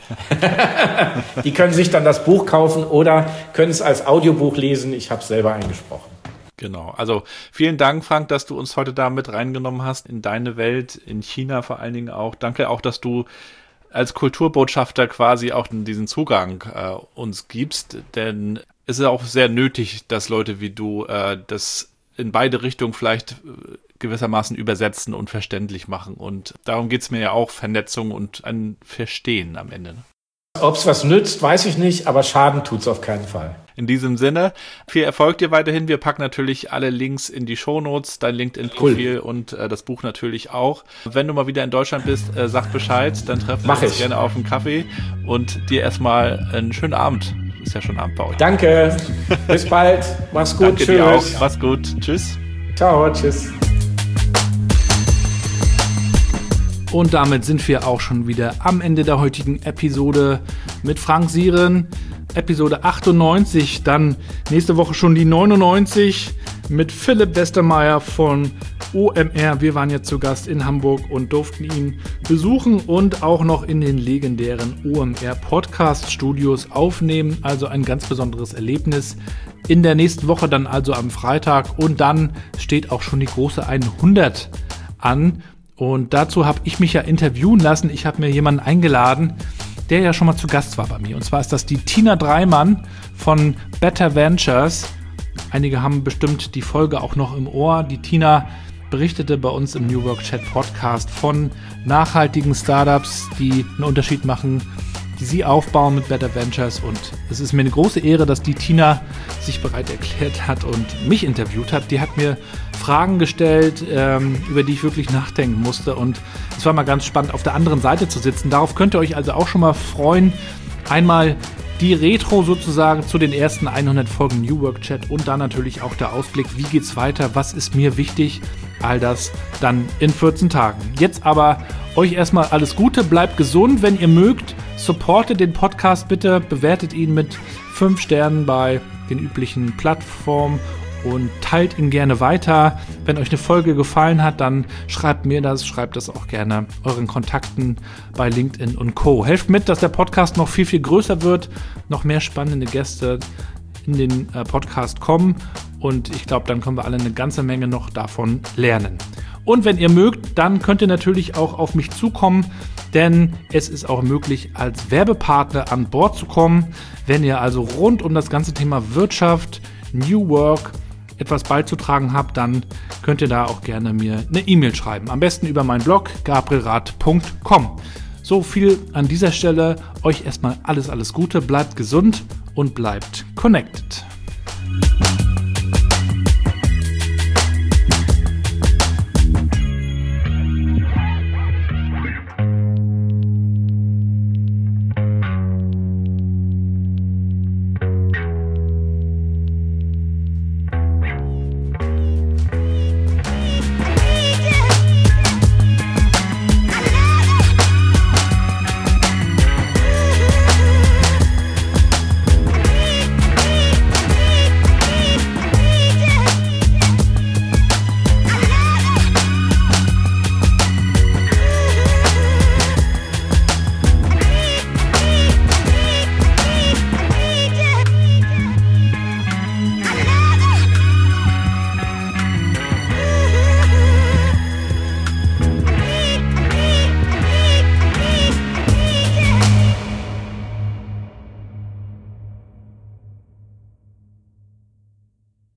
die können sich dann das Buch kaufen oder können es als Audiobuch lesen. Ich habe es selber eingesprochen. Genau, also vielen Dank, Frank, dass du uns heute da mit reingenommen hast in deine Welt, in China vor allen Dingen auch. Danke auch, dass du als Kulturbotschafter quasi auch diesen Zugang uns gibst, denn es ist auch sehr nötig, dass Leute wie du das in beide Richtungen vielleicht gewissermaßen übersetzen und verständlich machen. Und darum geht's mir ja auch, Vernetzung und ein Verstehen am Ende. Ob es was nützt, weiß ich nicht, aber Schaden tut's auf keinen Fall. In diesem Sinne, viel Erfolg dir weiterhin. Wir packen natürlich alle Links in die Shownotes, dein LinkedIn-Profil und das Buch natürlich auch. Wenn du mal wieder in Deutschland bist, sag Bescheid, dann treffen wir uns gerne auf einen Kaffee und dir erstmal einen schönen Abend. Ist ja schon Abend bei euch. Danke, bis bald, mach's gut, Danke tschüss. Dir auch. Mach's gut, tschüss. Ciao, tschüss. Und damit sind wir auch schon wieder am Ende der heutigen Episode mit Frank Sieren. Episode 98, dann nächste Woche schon die 99 mit Philipp Westermeier von OMR. Wir waren jetzt zu Gast in Hamburg und durften ihn besuchen und auch noch in den legendären OMR Podcast Studios aufnehmen. Also ein ganz besonderes Erlebnis. In der nächsten Woche dann also am Freitag und dann steht auch schon die große 100 an. Und dazu habe ich mich ja interviewen lassen. Ich habe mir jemanden eingeladen, der ja schon mal zu Gast war bei mir. Und zwar ist das die Tina Dreimann von Better Ventures. Einige haben bestimmt die Folge auch noch im Ohr. Die Tina berichtete bei uns im New Work Chat Podcast von nachhaltigen Startups, die einen Unterschied machen die sie aufbauen mit Better Ventures. Und es ist mir eine große Ehre, dass die Tina sich bereit erklärt hat und mich interviewt hat. Die hat mir Fragen gestellt, über die ich wirklich nachdenken musste. Und es war mal ganz spannend, auf der anderen Seite zu sitzen. Darauf könnt ihr euch also auch schon mal freuen. Einmal die Retro sozusagen zu den ersten 100 Folgen New Work Chat und dann natürlich auch der Ausblick, wie geht's weiter, was ist mir wichtig, all das dann in 14 Tagen. Jetzt aber euch erstmal alles Gute, bleibt gesund, wenn ihr mögt, supportet den Podcast bitte, bewertet ihn mit 5 Sternen bei den üblichen Plattformen und teilt ihn gerne weiter. Wenn euch eine Folge gefallen hat, dann schreibt mir das, schreibt das auch gerne euren Kontakten bei LinkedIn und Co. Helft mit, dass der Podcast noch viel, viel größer wird, noch mehr spannende Gäste in den Podcast kommen und ich glaube, dann können wir alle eine ganze Menge noch davon lernen. Und wenn ihr mögt, dann könnt ihr natürlich auch auf mich zukommen, denn es ist auch möglich, als Werbepartner an Bord zu kommen. Wenn ihr also rund um das ganze Thema Wirtschaft, New Work etwas beizutragen habt, dann könnt ihr da auch gerne mir eine E-Mail schreiben. Am besten über meinen Blog gabrielrath.com. So viel an dieser Stelle. Euch erstmal alles Gute, bleibt gesund und bleibt connected.